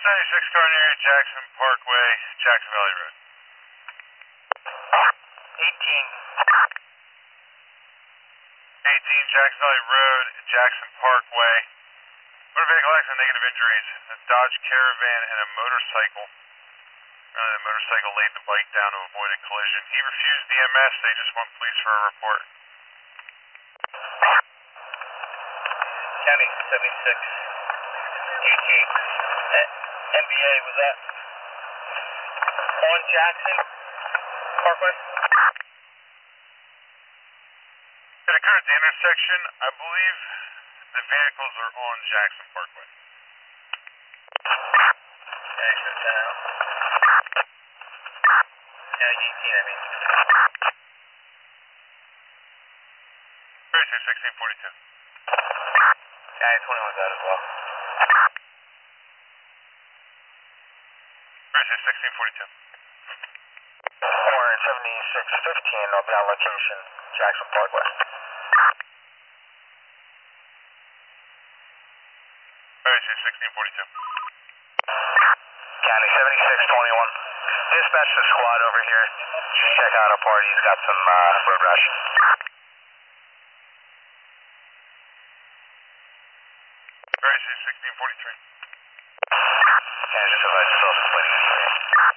96 car near Jackson Parkway, Jackson Valley Road. 18. 18 Jackson Valley Road, Jackson Parkway. Motor vehicle accident, negative injuries. A Dodge Caravan and a motorcycle. The motorcycle laid the bike down to avoid a collision. He refused EMS. They just want police for a report. County 76. 18. MBA, was that on Jackson Parkway? It occurred at the intersection. I believe the vehicles are on Jackson Parkway. Extra 10 out. County 18, I mean. 36, 1642. County 21 was that as well. 36, 1642. 7615, I'll be on location, Jackson Parkway. 36, 1642. County 7621. Dispatch the squad over here. Just check out a party. He's got some road rash. 36, 1643. County just advised yourself waiting in here.